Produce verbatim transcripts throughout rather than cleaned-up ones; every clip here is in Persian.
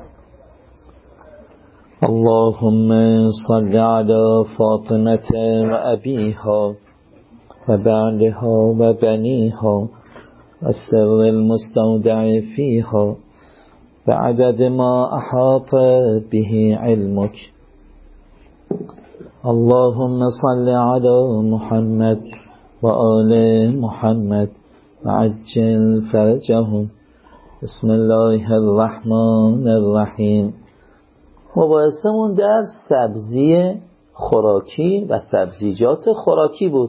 اللهم صل على فاطمة وأبيها وبعلها وبنيها والسر المستودع فيها بعدد ما أحاط به علمك. اللهم صل على محمد وآل محمد وعجل فرجهم. بسم الله الرحمن الرحیم. مباحثمون در سبزی خوراکی و سبزیجات خوراکی بود.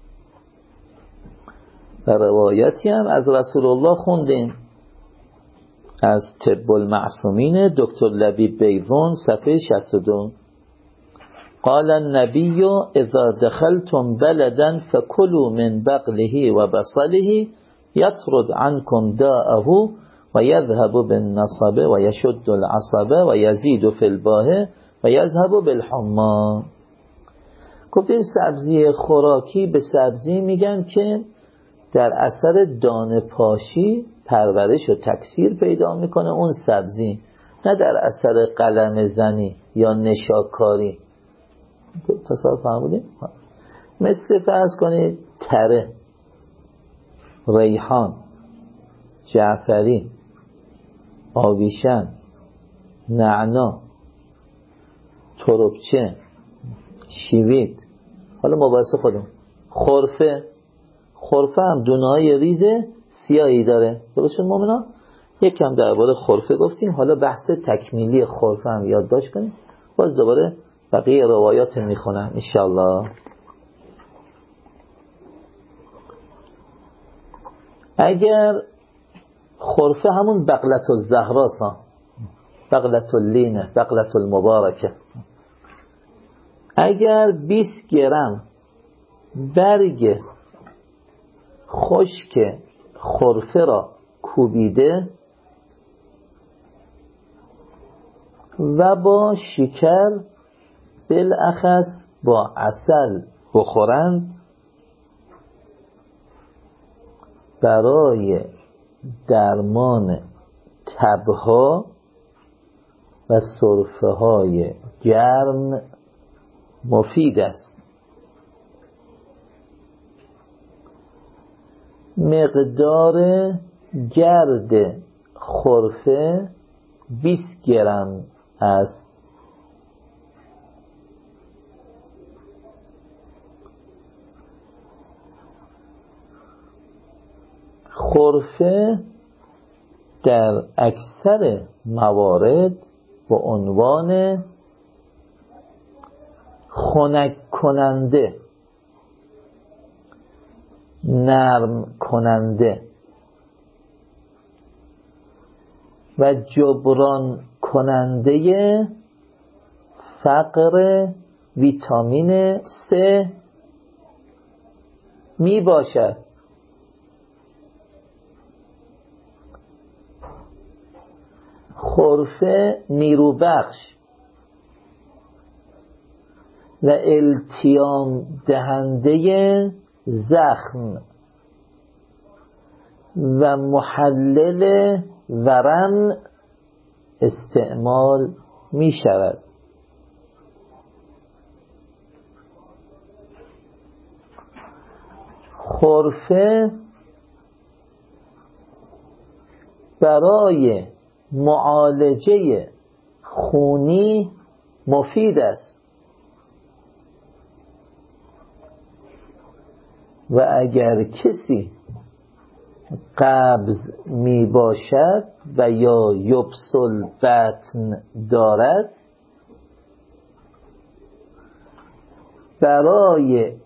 و روایتی هم از رسول الله خوندیم از طب المعصومین دکتر لبیب بیضون صفحه شصت و دو. قال النبی اذا دخلتم بلدا فكلوا من بقله و بصله يطرد عنكم داءه و یذهب بالنصب و یشد العصب و یزید فی الباه و یذهب بالحما. گفتیم سبزی خوراکی به سبزی میگن که در اثر دانه پاشی پرورش و تکثیر پیدا میکنه اون سبزی، نه در اثر قلم زنی یا نشاکاری. تصور فهمیدیم؟ مثل فرض کنید تره، ریحان، جعفری، آویشن، نعنا، تربچه، شیوید. حالا مباحث خودم. خرفه، خرفه هم دونه‌های ریز سیاهی داره. درست شد مومنا؟ یک کم درباره خرفه گفتیم. حالا بحث تکمیلی خرفه هم یادداشت کنیم. باز دوباره بقیه روایات میخونم انشالله. اگر خرفه همون بقلت الزهراسا، بقلت اللینه، بقلت المبارکه، اگر بیست گرم برگ خشک خرفه را کوبیده و با شکر بالاخص با عسل بخورند، برای درمان تبها و سرفه های گرم مفید است. مقدار گرد خرفه بیست گرم است. خرفه در اکثر موارد با عنوان خنک کننده، نرم کننده و جبران کننده فقر ویتامین C می باشد. خرفه نیروبخش و التیام دهنده زخم و محلل ورم استعمال می شود. خرفه برای معالجه خونی مفید است و اگر کسی قبض می باشد و یا یبس البطن دارد، برای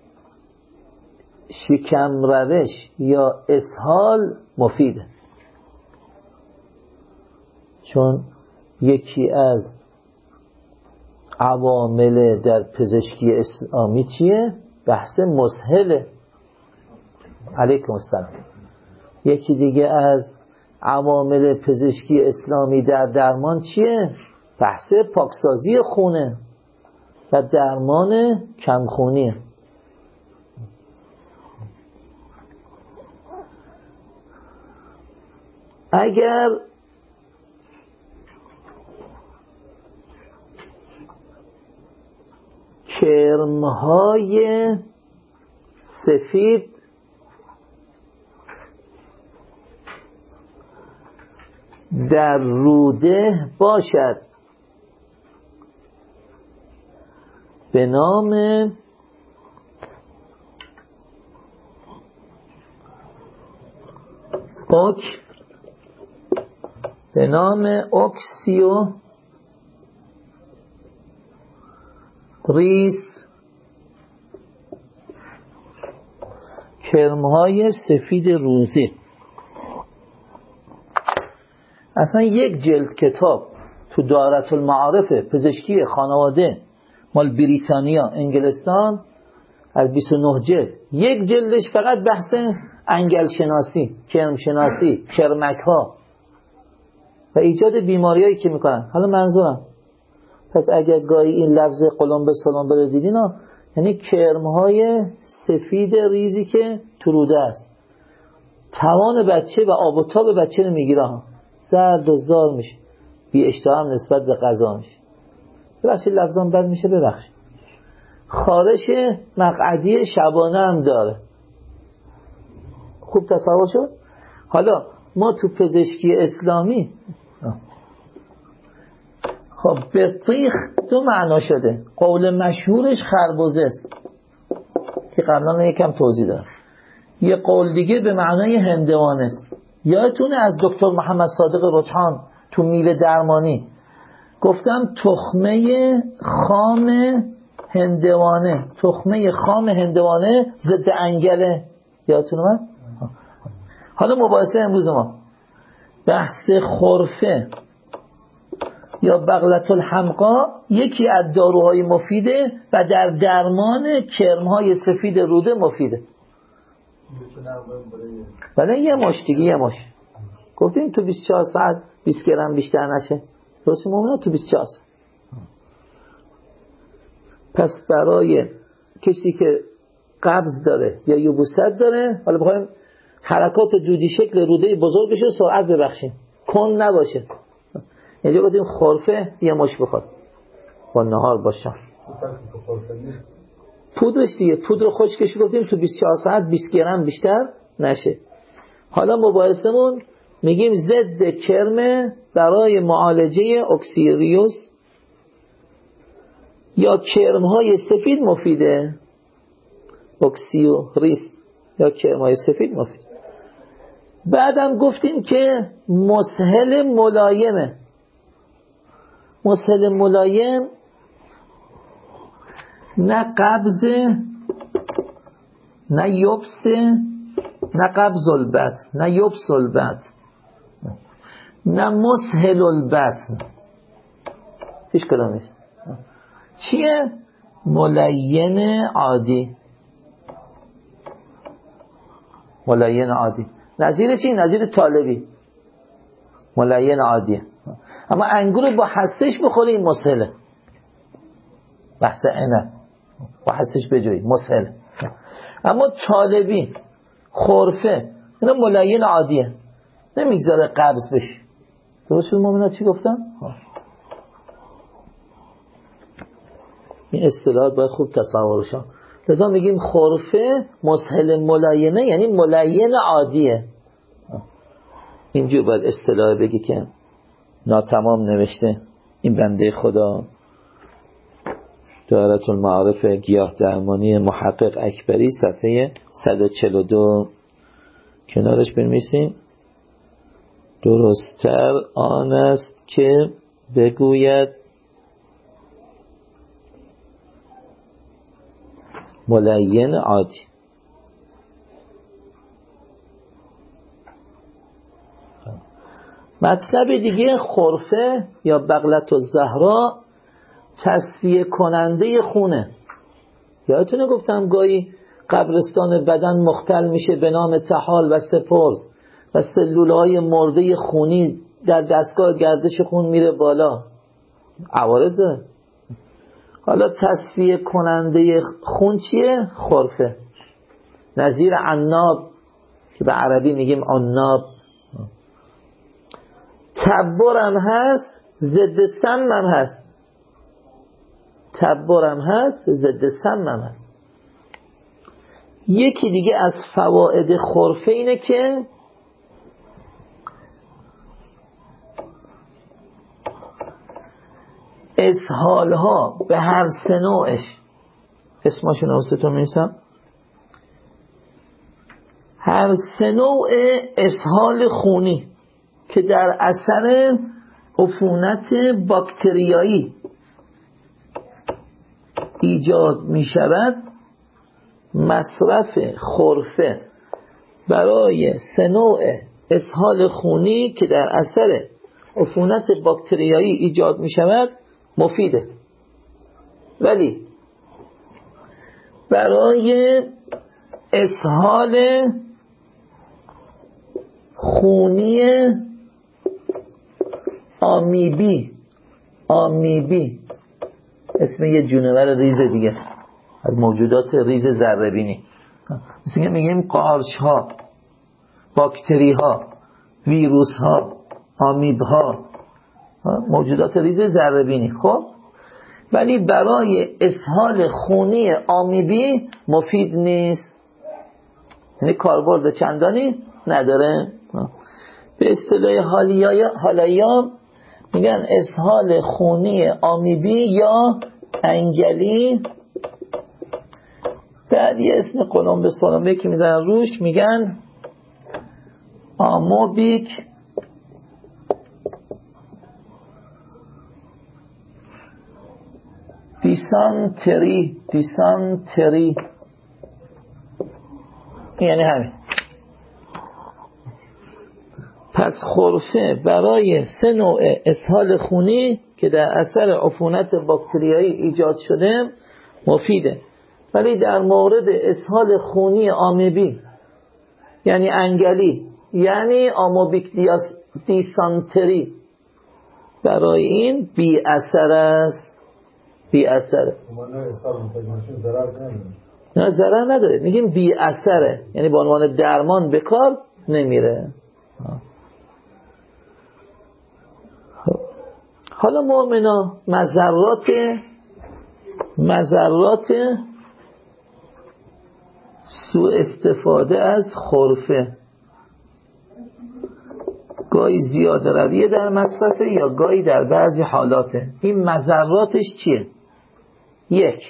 شکم روش یا اسهال مفیده. چون یکی از عوامل در پزشکی اسلامی چیه؟ بحث مسهله. علیکم السلام. یکی دیگه از عوامل پزشکی اسلامی در درمان چیه؟ بحث پاکسازی خونه و درمان کمخونیه. اگر کرمهای سفید در روده باشد به نام اوک به نام اوکسیو ریس، کرمهای سفید روزی. اصلا یک جلد کتاب تو دایره المعارف پزشکی خانواده مال بریتانیا انگلستان از بیست و نه جلد، یک جلدش فقط بحث انگل شناسی، کرم شناسی، کرمک ها و ایجاد بیماریایی که میکنن. حالا منظورم پس اگر گاهی این لفظ قلمبه سلمبه رو دیدین ها، یعنی کرمهای سفید ریزی که تو روده است، توان بچه و آب و تاب بچه رو میگیره ها، زرد و زار میشه، بی اشتها هم نسبت به غذا میشه. ببخشید لفظان بد میشه، ببخشید. خارش مقعدی شبانه هم داره. خوب تصور شد؟ حالا ما تو پزشکی اسلامی خب بطیخ دو معنا شده. قول مشهورش خربزه است که قبلا یکم توضیح دارم. یه قول دیگه به معنای هندوانه است. یادتونه از دکتر محمد صادق رجحان تو میوه درمانی گفتم تخمه خام هندوانه، تخمه خام هندوانه ضد انگله. یادتونه من؟ حالا مباحثه امروز ما بحث خرفه یا بغلة الحمقا یکی از داروهای مفیده و در درمان کرمهای سفید روده مفیده. بله یه مش دیگه، یه مش گفتیم تو بیست و چهار ساعت بیست گرم بیشتر نشه. درست مومنه تو بیست و چهار ساعت. پس برای کسی که قبض داره یا یبوست داره، حالا بخوایم حرکات دودی شکل روده بزرگ بشه سرعت ببخشیم، کن نباشه. اینجا گفتیم خرفه یه مش بخواد با نهار باشم. پودرش دیگه، پودر خشکش گفتیم تو بیست و چهار ساعت بیست گرم بیشتر نشه. حالا مباحثمون میگیم ضد کرم برای معالجه اکسیریوس یا کرمهای سفید مفیده. اکسیوریس یا کرمهای سفید مفید. بعدم گفتیم که مسهل ملایمه. مسهل ملایم نه قبض نه یبس نه قبض البطن نه یبس البطن نه مسهل البطن، هیچ کدامش. چیه؟ ملین عادی. ملین عادی نظیر چی؟ نظیر طالبی. ملین عادیه. اما انگور با هستش بخوری این مسهله. بحث اینه با هستش بجوی مسهل. اما طالبی خرفه اینا ملین عادیه، نمیگذاره قبض بشه. درست شد مومنات چی گفتم؟ این اصطلاحات باید خوب تصور شد. لذا میگیم خرفه مسهل ملاینه یعنی ملین عادیه. اینجور باید اصطلاح بگی که ناتمام نوشته این بنده خدا دایره المعارف گیاه درمانی محقق اکبری صفحه صد و چهل و دو کنارش بنویسیم درست‌تر آن است که بگوید ملین عادی. مطلب دیگه خرفه یا بغلة الزهرا تصفیه کننده خونه. یادتونه گفتم گاهی قبرستان بدن مختل میشه به نام طحال و سپرز و سلولهای مرده خونی در دستگاه گردش خون میره بالا، عوارضه. حالا تصفیه کننده خون چیه؟ خرفه. نظیر عناب که به عربی میگیم عناب. تبر هم هست، ضد سم هم هست. تبارم هست، ضد سمم هست. یکی دیگه از فواید خرفه اینه که اسهال ها به هر سه نوعش، اسمشون اوستون می‌نویسم، هر سه نوع اسهال خونی که در اثر عفونت باکتریایی ایجاد می شود، مصرف خرفه برای سه نوع اسهال خونی که در اثر عفونت باکتریایی ایجاد می شود مفیده. ولی برای اسهال خونی آمیبی، آمیبی اسم یه جونور ریز دیگه از موجودات ریز ذره‌بینی، مثل که میگیم قارچ ها، باکتری ها، ویروس ها، آمیب ها، موجودات ریز ذره‌بینی. خب ولی برای اسهال خونی آمیبی مفید نیست، یعنی کاربرد چندانی نداره. به اصطلاح حالی‌ها میگن اسهال خونی آمیبی یا انگلی. بعد یه اسم قلمبه سلمبه که میزنن روش میگن آموبیک دیسانتری، دیسانتری یعنی همین. پس خرفه برای سه نوع اسهال خونی که در اثر عفونت باکتریایی ایجاد شده مفیده. ولی در مورد اسهال خونی آمیبی یعنی انگلی، یعنی آموبیک دیسانتری، برای این بی اثر است، بی اثره. نه ضرر نداره، میگیم بی اثره، یعنی به عنوان درمان به کار نمیره. حالا مؤمنا مضرات مضرات سوء استفاده از خرفه، گاهی زیاده رویه در مصرفه یا گاهی در بعضی حالاته. این مضراتش چیه؟ یک،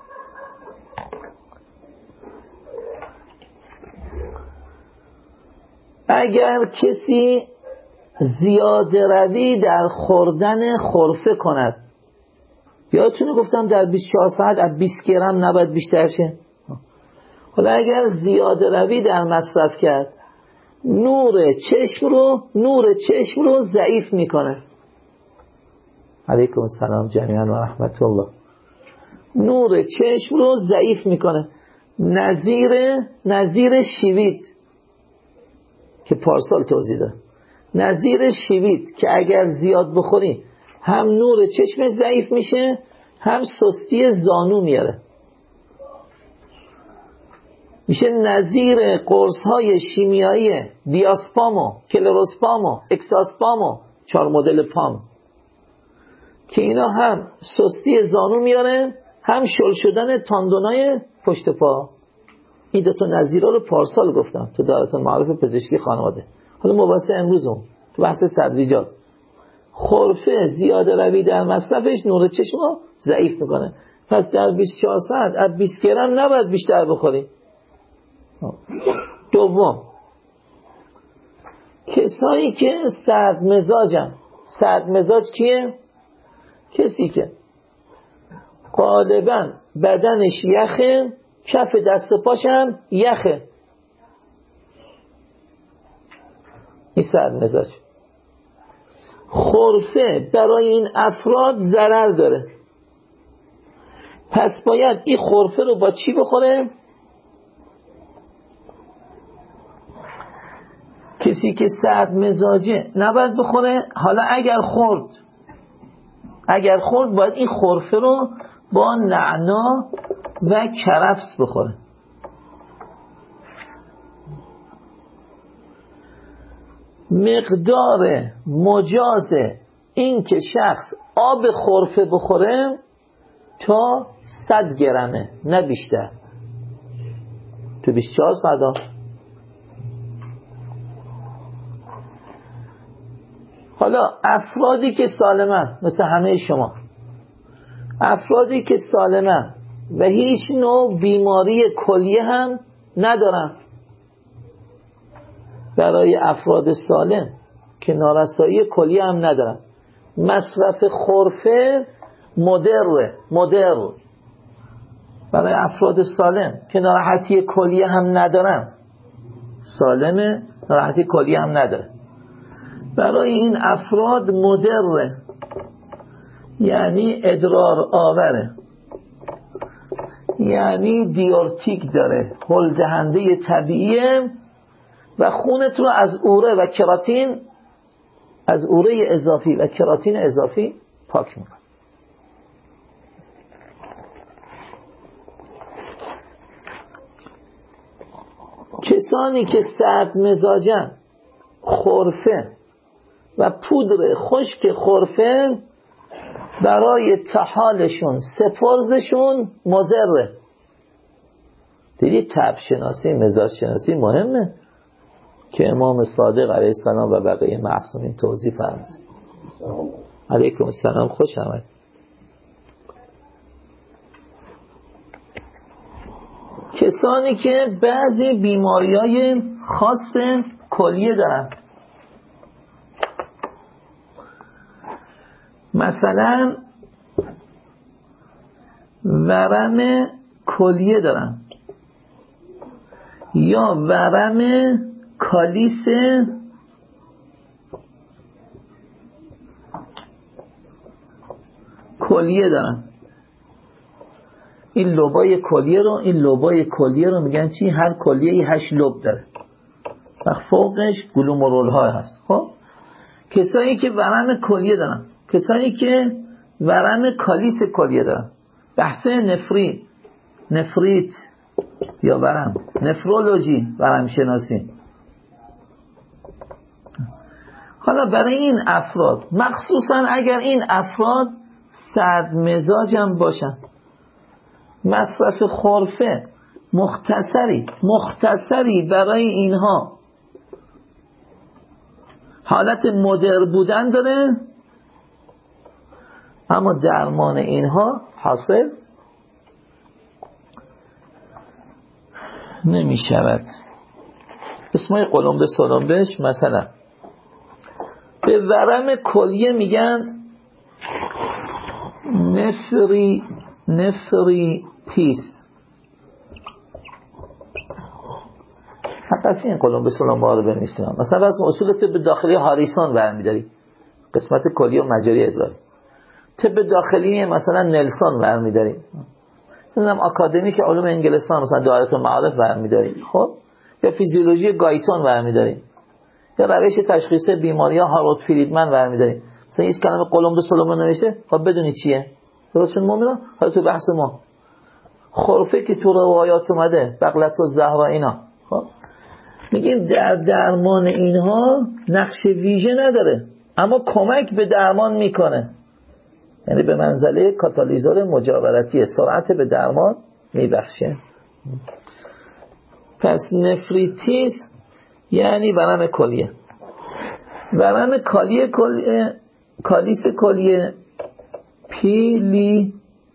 اگر کسی زیاده روی در خوردن خرفه کند، یادتونه گفتم در بیست و چهار ساعت از بیست گرم نباید بیشتر شه. حالا اگر زیاده روی در مصرف کرد، نور چشم رو نور چشم رو ضعیف میکنه. علیکم السلام جمیعا و رحمت الله. نور چشم رو ضعیف میکنه، نظیر نظیر شیوید که پارسال توضیح داد. نظیر شیوید که اگر زیاد بخوری هم نور چشم ضعیف میشه، هم سستی زانو میاره. میشه نظیر قرص های شیمیایی دیاسپامو، کلروسپامو، اکساسپامو، چهار مدل پام، که اینا هم سستی زانو میاره، هم شل شدن تاندونای پشت پا. این دو تا نظیرها رو پارسال گفتم تو دایره معارف پزشکی خانواده. حالا مباحث امروزم تو بحث سبزیجات. خرفه زیاده روی در مصرفش نور چشم رو ضعیف میکنه. پس در بیست و چهار ساعت از بیست گرم نباید بیشتر بخوری. دوم، کسایی که سرد مزاجن. سرد مزاج کیه؟ کسی که غالبا بدنش یخه، کف دست و پاش هم یخه، این سرد مزاج. خرفه برای این افراد ضرر داره. پس باید این خرفه رو با چی بخوره؟ کسی که سرد مزاجه نباید بخوره. حالا اگر خورد اگر خورد باید این خرفه رو با نعنا و کرفس بخوره. مقدار مجاز این که شخص آب خرفه بخوره تا صد گرمه، نه بیشتر. تو بیست و چهار ساعت. حالا افرادی که سالمن مثل همه شما، افرادی که سالمن و هیچ نوع بیماری کلیه هم ندارن، برای افراد سالم که نارسایی کلیه هم ندارن، مصرف خرفه مدر مدر برای افراد سالم که ناراحتی کلیه هم ندارن، سالمه ناراحتی کلیه هم نداره، برای این افراد مدره، یعنی ادرار آوره، یعنی دیورتیک داره، هل دهنده طبیعیه و خونت رو از اوره و کراتین، از اوره اضافی و کراتین اضافی پاک میکنه. کسانی که سرد مزاجن، خرفه و پودر خشک خرفه برای تحالشون، سپرزشون مضره. دیدی طبع شناسی، مزاج شناسی مهمه که امام صادق علیه السلام و بقیه معصومین توضیح فرمود. علیکم السلام، خوش آمد. کسانی که بعضی بیماری‌های خاص کلیه دارن، مثلا ورم کلیه دارن یا ورم کالیس کلیه دارن. این لوبای کلیه رو این لوبای کلیه رو میگن چی؟ هر کلیه‌ای هشت لوب داره و فوقش گلومرول ها هست. خب کسایی که ورم کلیه دارن، کسانی که ورم کالیس کلیه دارن، بحث نفریت نفریت یا ورم، نفرولوژی، ورم شناسی. حالا برای این افراد، مخصوصا اگر این افراد سرد مزاج هم باشن، مصرف خرفه مختصری مختصری برای اینها حالت مدر بودن داره، اما درمان اینها حاصل نمی شود. اسمای قلمبه سلمبش مثلا به ورم کلیه میگن نفری نفریتیس. حتی این قلمبه سلمبه ها رو بنویسیم. مثلا از اصول طب داخلی هاریسون برمی‌داری، قسمت کلیه و مجاری ادراری. طب داخلی مثلا نلسون برمی‌داری، نمیدونم آکادمیک علوم انگلستان مثلا دایره المعارف برمی‌داری، خب یا فیزیولوژی گایتون برمی‌داری، یا روش تشخیص بیماری‌ها هارولد فریدمن برمی‌داری. مثلا این کلمه قلمبه سلمبه نوشته، خب بدونی چیه؟ درستون مومنان. حالا تو بحث ما خرفه که تو روایات اومده، بغلت و زهرا، اینا خب میگیم در درمان اینها نقش ویژه نداره، اما کمک به درمان میکنه، یعنی به منزله کاتالیزور مجاورتی، سرعت به درمان میبخشه. پس نفریتیس یعنی ورم کلیه، ورم کلیه کلیه کالیس کلیه، پیلیتیس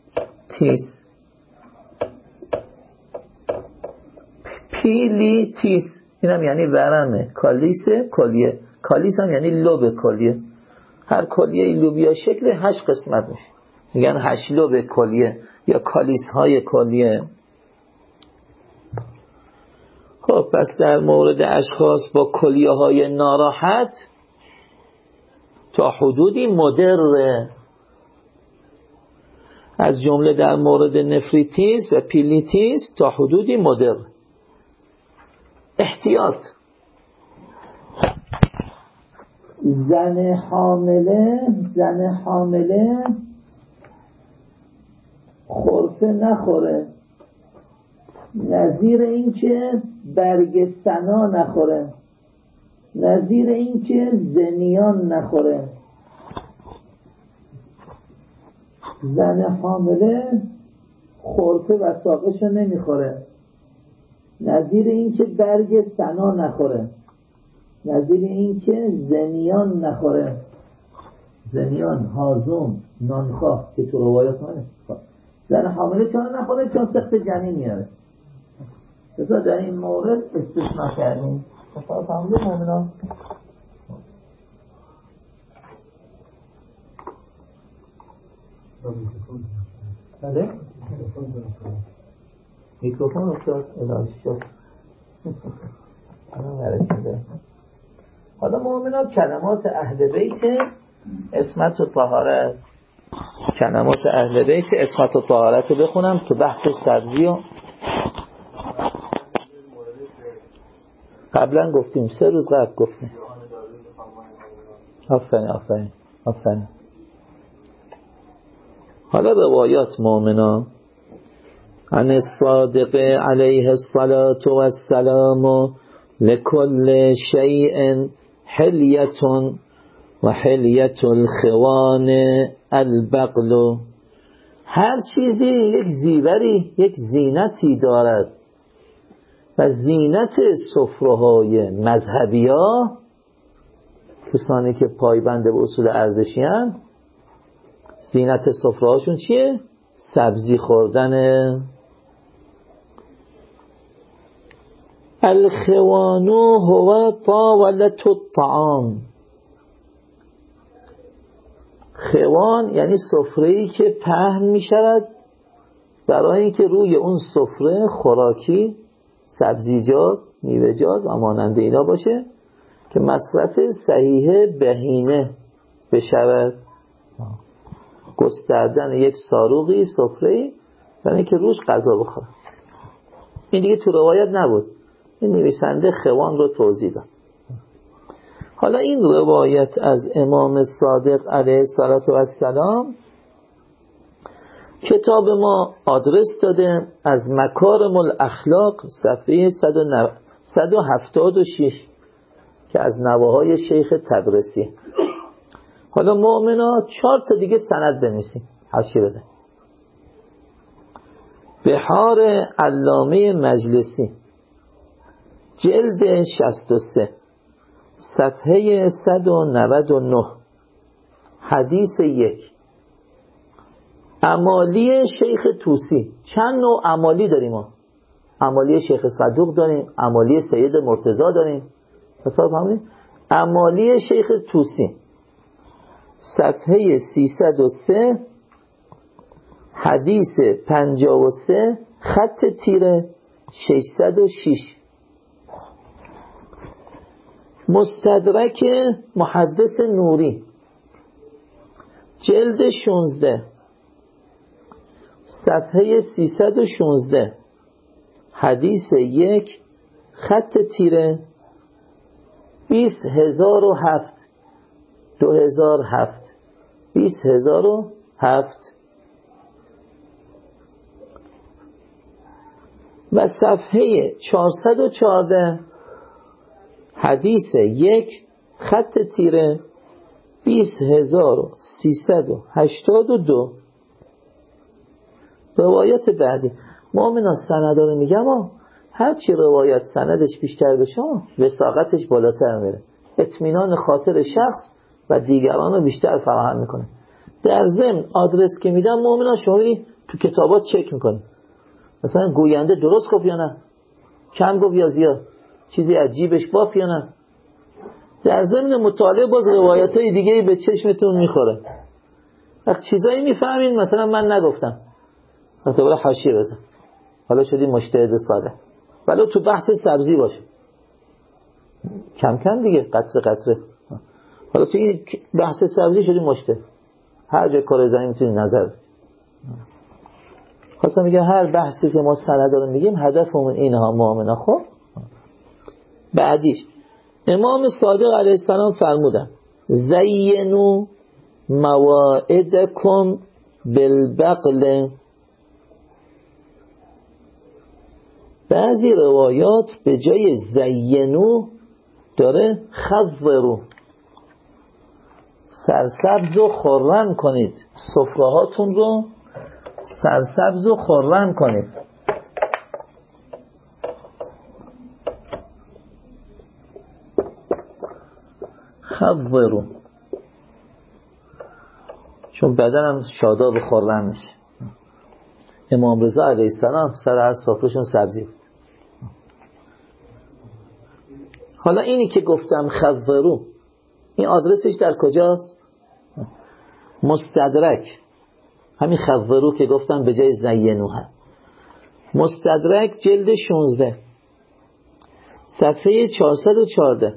پیلیتیس اینم یعنی ورم کالیس کلیه. کالیس هم یعنی لوب کلیه. هر کلیه این لوبیا شکل هشت قسمت میشه، میگن هشت لوب کلیه یا کالیس های کلیه. خب پس در مورد اشخاص با کلیه های ناراحت تا حدودی مدره، از جمله در مورد نفریتیس و پیلیتیس تا حدودی مدر. احتیاط، زن حامله زن حامله خرفه نخوره، نظیر این که برگ سنا نخوره، نظیر این که زنیان نخوره. زن حامله خرفه و ساقش رو نمیخوره، نظیر این که برگ سنا نخوره، نظیر این که زمیان نخوره، زمیان، هازون، نانخواه که تو روایات منه. زن حامله چرا نخوره؟ چون سخت جنین میاره. چطور در این مورد استثناء کردیم؟ مثلا فهمیدیم مومنان؟ بله؟ میکروفون افتاد الهی شد. حالا مومنان کلمات اهل بیت اسمت و طهارت، کلمات اهل بیت اسمت و طهارت رو بخونم تو بحث سبزی و قبلا گفتیم، سه روز قبل گفتیم. آفرین آفرین آفرین. حالا روایات مومنا عن الصادق علیه الصلاة والسلام لكل شیء حلیت و حلیت الخوان البقل. هر چیزی یک زیوری، یک زینتی دارد و زینت سفره‌های مذهبی ها، کسانی که پایبند به اصول ارزشی هستند، زینت سفره‌هاشون چیه؟ سبزی خوردنه. الخوان هو طاولة الطعام. خوان یعنی سفره‌ای که پهن می شود برای اینکه روی اون سفره خوراکی، سبزیجات، میوه‌جات و مانند اینا باشه که مصرف صحیح بهینه بشود. گستردن یک ساروغی، سفره‌ای برای اینکه روش غذا بخوره. این دیگه تو روایت نبود، این نویسنده خوان رو توضیح داد. حالا این روایت از امام صادق علیه السلام کتاب ما آدرس داده از مکارم الاخلاق صفحه صد و هفتاد و شش که از نواهای شیخ تبرسی. حالا مؤمنا چهار تا دیگه سند بنویسیم، حاشیه بده. بحار علامه مجلسی جلد شصت و سه صفحه صد و نود و نه حدیث یک. امالی شیخ توسی. چند نوع امالی داریم ما؟ امالی شیخ صدوق داریم، امالی سید مرتضی داریم. حساب همونی؟ امالی شیخ توسی صفحه سیصد و سه حدیث پنجاه و سه خط تیره ششصد و شش. مستدرک محدث نوری جلد شانزده صفحه سیصد و شانزده حدیث یک خط تیره بیست هزار و هفت دو هزار و هفت بیست هزار و هفت. و صفحه چهارصد و چهارده حدیث یک خط تیره بیست هزار و سیصد و هشتاد و دو. روایت بعدی مؤمنان سندا رو میگم ها، هر چی روایت سندش بیشتر بشه وثاقتش بالاتر میره، اطمینان خاطر شخص و دیگران رو بیشتر فراهم میکنه. در ضمن آدرس که میدم مؤمنان شما تو کتابات چک میکنه، مثلا گوینده درست گفت یا نه، کم گفت یا زیاد، چیزی عجیبش باف یا نه. در ضمن مطالعه باز روایت های دیگه به چشمتون میخوره. وقت چیزایی میفهمین مثلا من نگفتم، وقتی برای حاشیه بزن، حالا شدی مجتهد ساده، ولی تو بحث سبزی باشه کم کم دیگه، قطره قطره. حالا تو این بحث سبزی شدی مجتهد، هر جای کار زمین میتونی نظر. خواستم میگم هر بحثی که ما سند رو میگیم هدفمون اینها مؤمنا. خب بعدیش امام صادق علیه السلام فرمودن زینو مواعدکم بالبقل. بعضی روایات به جای زینو داره خورو، سرسبز و خرم کنید، سفره هاتون رو سرسبز و خرم کنید. خضروا، چون بدنم شاداب و خرم میشه. امام رضا علیه السلام سر از سفرهشون سبزی بود. حالا اینی که گفتم خضروا، این آدرسش در کجاست؟ مستدرک، همین خضروا که گفتم به جای زینوها. مستدرک جلد شانزده صفحه چهارصد و چهارده،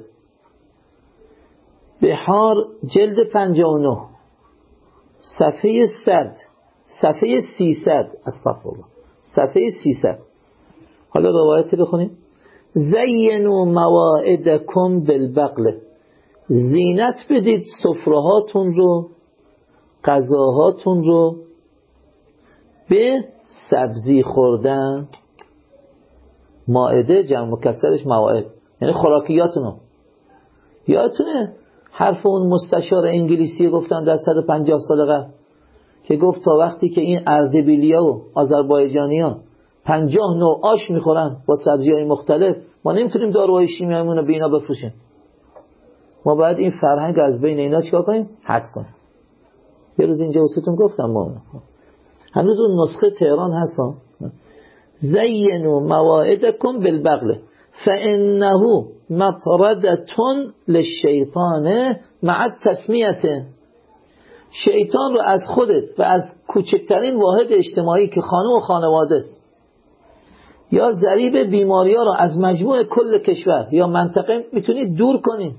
بحار جلد پنجاه و نه صفحه صد، صفحه سیصد، استغفرالله، صفحه سیصد. حالا روایت بخونیم. زینوا مواعدکم بالبقل، زینت بدید سفرهاتون رو، غذاهاتون رو به سبزی خوردن. مائده جمع مکسرش مواعد، یعنی خوراکیاتون رو. یادتونه حرف اون مستشار انگلیسی گفتم در صد و پنجاه سال قبل که گفت تا وقتی که این اردبیلیا و آذربایجانی‌ها پنجاه نوع آش میخورن با سبزی‌های مختلف، ما نمیتونیم داروهای شیمیاییمون رو به اینا بفروشیم. ما باید این فرهنگ از بین اینا چیکار کنیم؟ حذف کنیم. یه روز اینجا واسهتون گفتم ما هنوز اون نسخه تهران هستن. زینوا مواعدکم بالبغل فانه مطردتون للشیطان مع التسمیه. شیطان رو از خودت و از کوچکترین واحد اجتماعی که خانم و خانواده است یا ضریب بیماری‌ها رو از مجموع کل کشور یا منطقه میتونید دور کنید،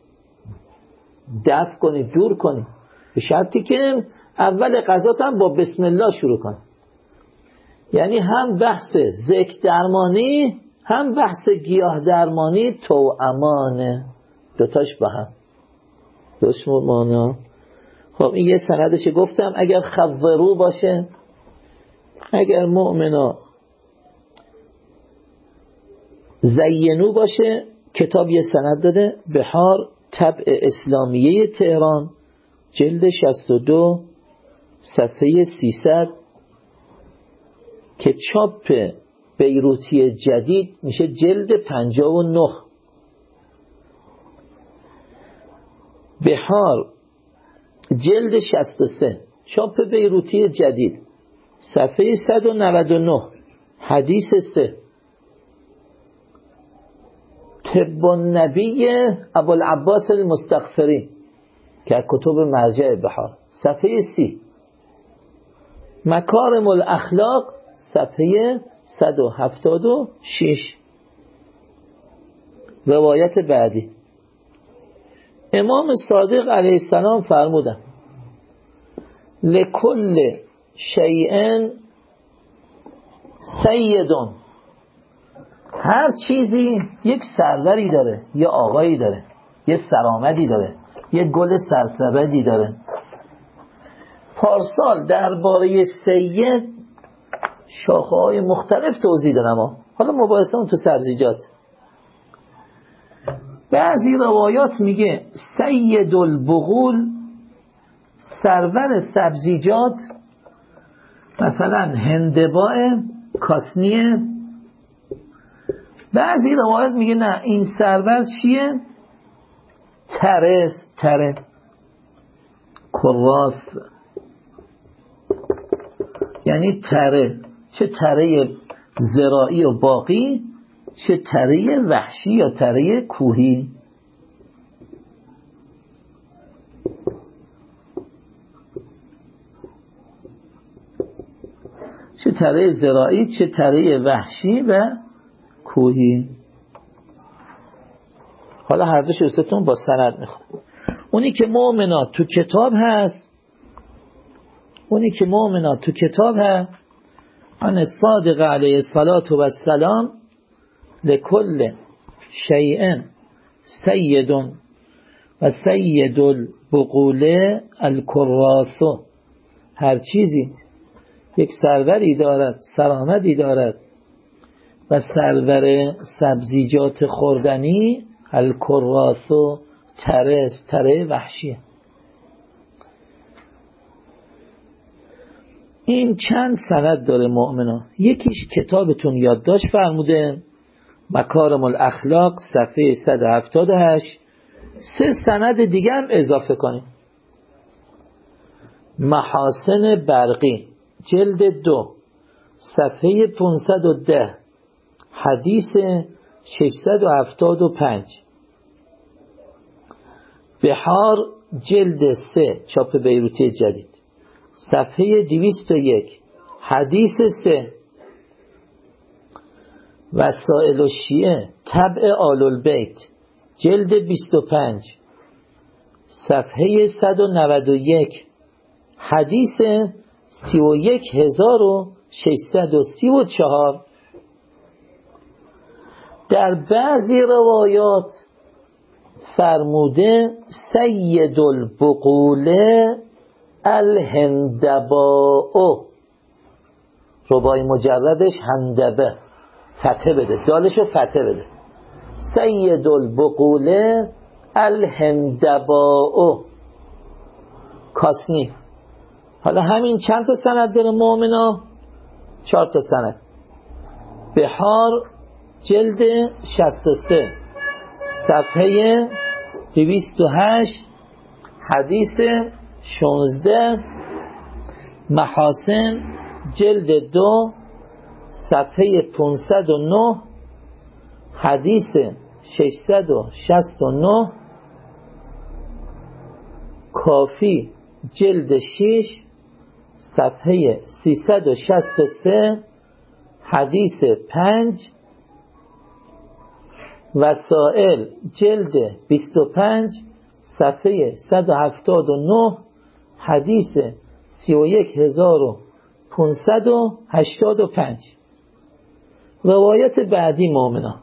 دفع کنید، دور کنید، به شرطی که اول غذات هم با بسم الله شروع کنید. یعنی هم بحث ذکر درمانی هم بحث گیاه درمانی توأمانه، دوتاش با هم دشمنانه. خب این یه سندش گفتم. اگر خضروا باشه، اگر مؤمنا زینو باشه، کتاب یه سند داده، بحار طبع اسلامیه تهران جلد شصت و دو صفحه سیصد که چاپ بیروتی جدید میشه جلد پنجاه و نه. بحار جلد شصت و سه چاپ بیروتی جدید صفحه صد و نود و نه حدیث سه. طب النبی ابوالعباس المستغفری که کتب مرجع بحار صفحه سی. مکارم الاخلاق صفحه صد و هفتاد و شش. روایت بعدی امام صادق علیه السلام فرمودن لکل شیء سیدون، هر چیزی یک سروری داره، یه آقایی داره، یه سرآمدی داره، یه گل سرسبدی داره. پارسال درباره سید شاخه‌های مختلف توضیح دادم. حالا مباحثه اون تو سبزیجات. بعضی روایات میگه سید البقول، سرور سبزیجات، مثلا هندباء، کاسنیه. بعضی روایات میگه نه، این سرور چیه؟ تره، تره کراس، یعنی تره، چه تره زراعی و باقی، چه تره وحشی یا تره کوهی. چه تره زراعی، چه تره وحشی و کوهی. حالا هر دوش دوستتون با سند میخواد. اونی که مؤمنات تو کتاب هست، اونی که مؤمنات تو کتاب هست عن الصادق علیه الصلاة و السلام لکل شیء سید و سید البقول الکراث، هر چیزی یک سروری دارد، سرآمدی دارد و سرور سبزیجات خوردنی الکراث، تره، تره وحشیه. این چند سند داره مؤمنا. یکیش کتابتون یادداشت فرموده، مکارم الاخلاق صفحه صد و هفتاد و هشت. سه سند دیگه هم اضافه کنیم. محاسن برقی جلد دو صفحه پانصد و ده حدیث ششصد و هفتاد و پنج. بحار جلد سه چاپ بیروتی جدید صفحه دویست و یک حدیث سه. وسائل الشیعه طبع آل البیت جلد بیست و پنج صفحه صد و نود و یک حدیث سی و یک هزار و ششصد و سی و چهار. در بعضی روایات فرموده سید البقوله الهندباء، ربای مجردش هندبه، فتحه بده، دالشو فتحه بده، سید البقوله الهندباء کاسنی. حالا همین چند تا سند داره مؤمنا؟ چهار تا سند. بحار جلد شصت و سه صفحه دویست و هشت حدیث شانزده. محاسن جلد دو صفحه پانصد و نه حدیث ششصد و شصت و نه. کافی جلد شش صفحه سیصد و شصت و سه حدیث پنج. وسائل جلد بیست و پنج صفحه صد و هفتاد و نه حدیث سی و یک هزار و پانصد و هشتاد و پنج. روایت بعدی مؤمنان،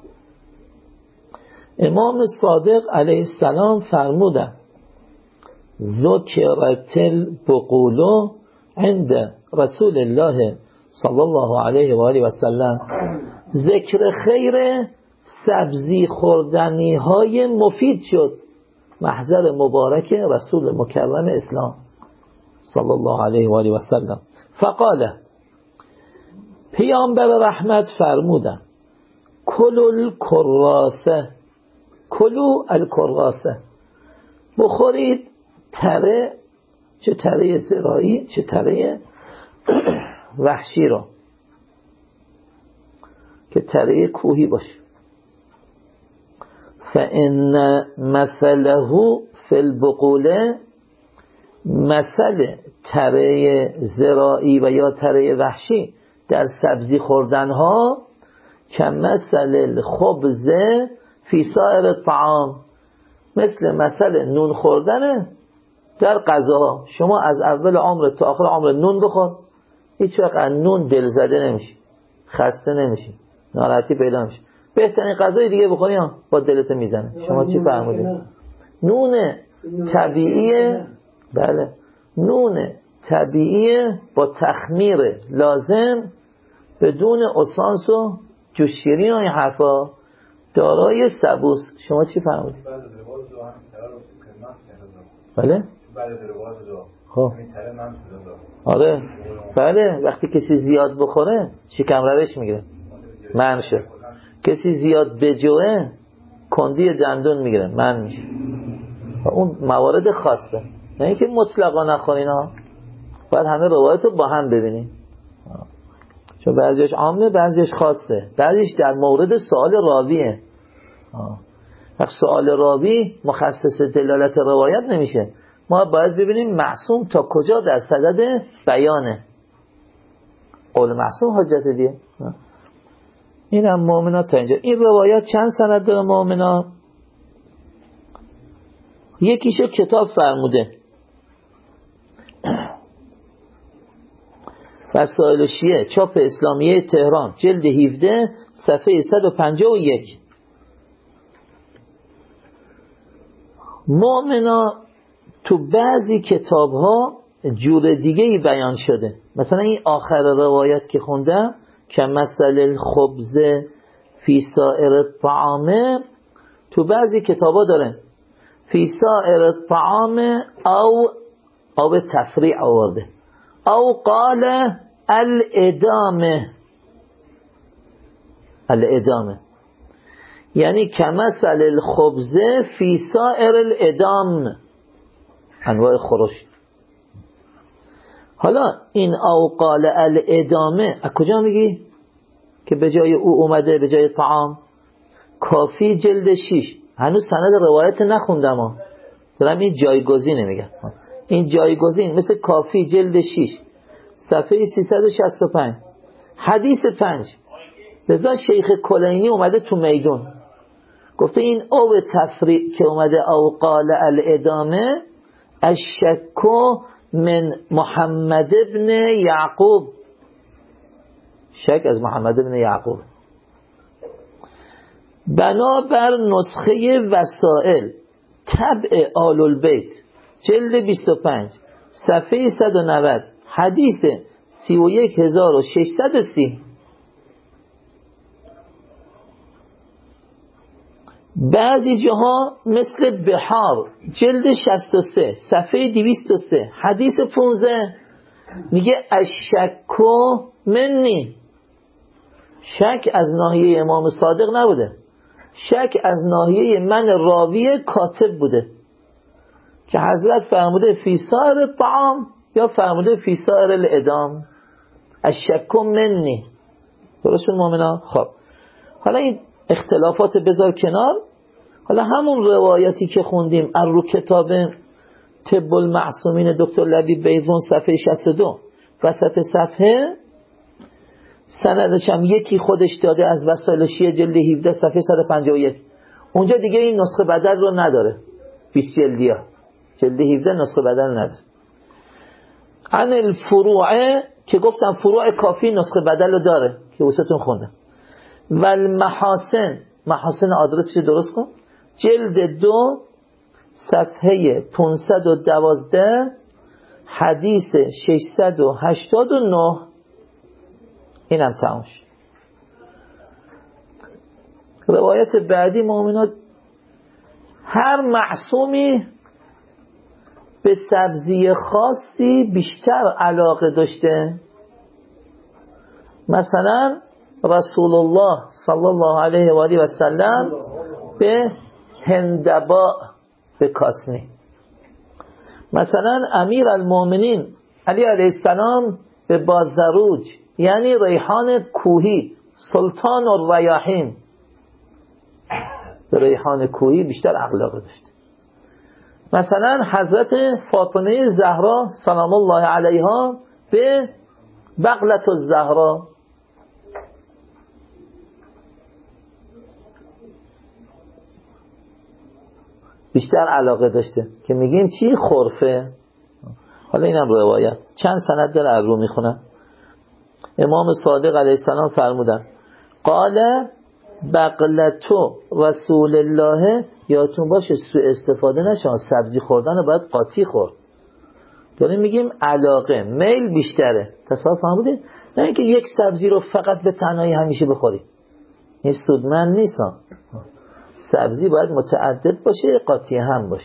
امام صادق علیه السلام فرمودند ذکرت البقول عند رسول الله صلی الله علیه و آله و سلم، ذکر خیر سبزی خوردنی های مفید شد محضر مبارک رسول مکرم اسلام صلی الله علیه و آله و سلم. فقال، پیامبر رحمت فرمودند کلوا الکراسه، کلوا الکراسه، بخورید تره، چه تره زراعی چه تره وحشی رو، که تره کوهی باشه. فإن مثله فی البقوله، مثل تره زراعی و یا تره وحشی در سبزی خوردنها که مثل الخبز فی سایر الطعام، مثل مثل نون خوردن در غذا. شما از اول عمرت تا آخر عمرت نون بخور، هیچ وقت از نون دل زده نمیشی، خسته نمیشی، ناراحتی پیدا نمیشی. بهترین غذای دیگه بخوری هم با دلت میزنه. شما چی فرمودید؟ نون طبیعیه، بله، نون طبیعیه با تخمیر لازم بدون اسانس و جوشگیری و این حرفا، دارای سبوس. شما چی فرمودید؟ بله؟ خب آره، بله، وقتی کسی زیاد بخوره شکم روش میگیره، من شد. کسی زیاد بجوه کندی دندون میگیره، من میشه. اون موارد خاصه، نه اینکه مطلقا نخورین ها. باید همه روایت رو با هم ببینیم، چون بعضیش عامه بعضیش خاصه، بعضیش در مورد سوال راویه. وقت سوال راوی مخصص دلالت روایت نمیشه. ما باید ببینیم معصوم تا کجا در صدد بیانه. قول معصوم حجت دیگه. این هم مؤمنات تا اینجا. این روایت چند سند داره مؤمنات؟ یکیشو کتاب فرموده وسائل الشیعه چاپ اسلامیه تهران جلد هفده صفحه صد و پنجاه و یک. مؤمنا تو بعضی کتاب ها جور دیگه ای بیان شده. مثلا این آخر روایت که خوندم که مثل الخبز فی سائر الطعام، تو بعضی کتاب ها داره فی سائر الطعام او آب تفریع آورده، او قال الادامه. الادامه یعنی کمثل الخبز فی سائر الادام، انواع خورش. حالا این او قال الادامه از کجا میگی که به جای او اومده به جای طعام؟ کافی جلد شیش. هنوز سند روایت نخوندم ها، دارم این جایگزینه میگم. این جایگزین مثل کافی جلد شیش صفحه سیصد و شصت و پنج حدیث پنج. لذا شیخ کلینی اومده تو میدون گفته این او تفریع که اومده او قال الادامه الشکو من محمد ابن یعقوب، شک از محمد ابن یعقوب. بنابر نسخه وسائل طبع آل البیت جلد بیست و پنج صفحه صد و نود حدیث سی و یک هزار و ششصد و سی. بعضی جاها مثل بحار جلد شصت و سه صفحه دویست و سه حدیث پانزده میگه الشکو منی. شک از ناحیه امام صادق نبوده، شک از ناحیه من راوی کاتب بوده که حضرت فرموده فی سائر الطعام یا فرموده فی سائر الادام. الشکو منی. درست مومنا؟ خب حالا این اختلافات بذار کنار. حالا همون روایتی که خوندیم از رو کتاب طب المعصومین دکتر لبیب بیضون صفحه شصت و دو وسط صفحه سندش هم یکی خودش داده از وسائل شیعه جلد هفده صفحه صد و پنجاه و یک. اونجا دیگه این نسخه بدل رو نداره، بیست جلدی ها جلد هفده نسخه بدل نداره. عن الفروعه که گفتم فروع کافی نسخه بدل رو داره که وستون خونده. و المحاسن، محاسن آدرسش درست کن، جلد دو صفحه پانصد و دوازده حدیث ششصد و هشتاد و نه. اینم تماش. روایت بعدی مؤمنات هر معصومی به سبزی خاصی بیشتر علاقه داشته. مثلا رسول الله صلی الله علیه و آله و سلم به هندبا به کاسنی. مثلا امیر المؤمنین علی علیه السلام به بازروج یعنی ریحان کوهی سلطان الریاحین، به ریحان کوهی بیشتر علاقه داشت. مثلا حضرت فاطمه زهرا سلام الله علیها به بغلة الزهرا. بیشتر علاقه داشته که میگیم چی؟ خرفه. حالا اینم روایت چند سند داره از رو میخونم. امام صادق علیه السلام فرمودن قال بغلتو رسول الله. یادتون باشه سوء استفاده نشه، سبزی خوردن رو باید قاطی خورد. داریم میگیم علاقه میل بیشتره. تصور فرمودید؟ نه اینکه یک سبزی رو فقط به تنهایی همیشه بخوری، این سودمند نیست. سبزی باید متعدد باشه، قاطی هم باشه.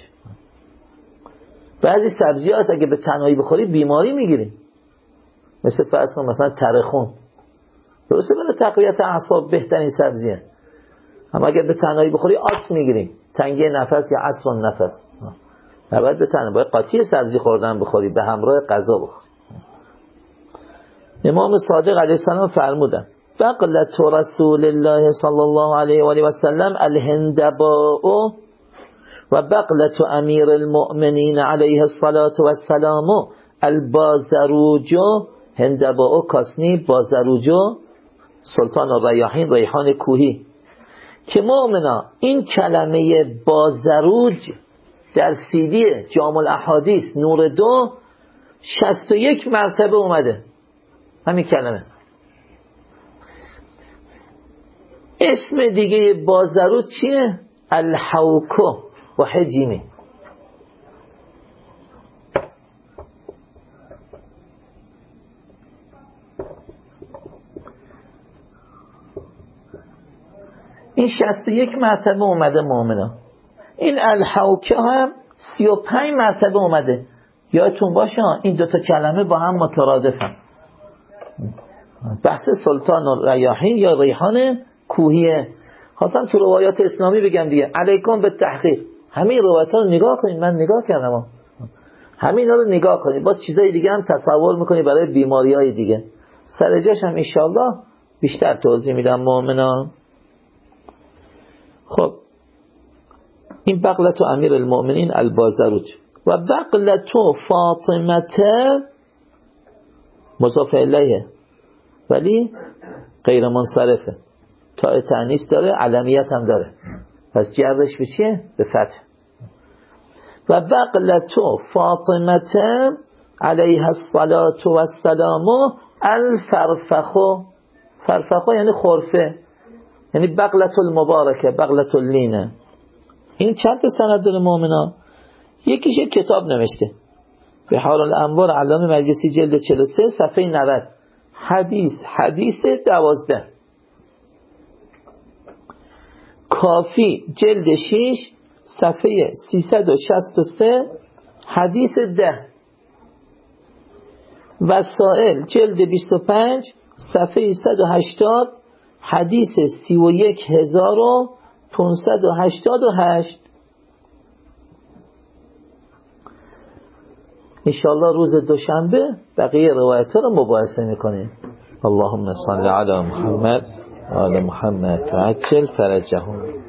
بعضی سبزی هست اگه به تنهایی بخوری بیماری میگیری، مثل فرض کن مثلا ترخون، درسته برای تقویت اعصاب بهترین سبزیه، اما اگه به تنهایی بخوری آس میگیری، تنگی نفس یا عصف نفس. نباید به تنهایی، باید قاطی سبزی خوردن بخوری، به همراه غذا بخوری. امام صادق علیه السلام فرمودن بغلة رسول الله صلی الله علیه و آله و سلم الهندباء و بغلة امیر المؤمنین علیه الصلاة و السلام البازروج. هندباء کاسنی، بازروج سلطان الریاحین ریحان کوهی. که مؤمنا این کلمه بازروج در سیدی جامع الاحادیث نور دو شصت و یک مرتبه اومده همین کلمه. اسم دیگه بازروج چیه؟ الحوکو و حجیمی. این شصت و یک مرتبه اومده مؤمنا. این الحوکه هم سی و پنج مرتبه اومده. یادتون باشه این دوتا کلمه با هم مترادفن. بحث سلطان الریاحین یا ریحان کوهیه. خواستم تو روایات اسلامی بگم دیگه، علیکم به تحقیق. همین روایات رو نگاه کنید، من نگاه کردم، همین رو نگاه کنید، باز چیزای دیگه هم تصور میکنید برای بیماری های دیگه. سر جاش هم انشاءالله بیشتر توضیح میدم مؤمنان. خب این بغلت امیر المؤمنین البازروج و بغلت فاطمه مضاف الیه ولی غیر منصرفه، تا تأنیث داره، علمیت هم داره، پس جرش به چیه؟ به فتح. و بغلت فاطمه علیها الصلاة و السلام الفرفخو. فرفخو یعنی خرفه، یعنی بغلت المبارکه، بغلت اللینه. این چند تا سند داره مؤمنا؟ یکیش کتاب نوشته بحار الانوار علامه مجلسی جلد چهل و سه صفحه نود، حدیث حدیث دوازده. کافی جلد شش صفحه سیصد و شصت و سه حدیث ده. وسائل جلد بیست و پنج صفحه صد و هشتاد حدیث سی و یک هزار و پانصد و هشتاد و هشت. انشاءالله روز دوشنبه بقیه روایت ها رو مباحثه میکنیم. اللهم صل علی محمد و علی محمد و عجل فرجهم.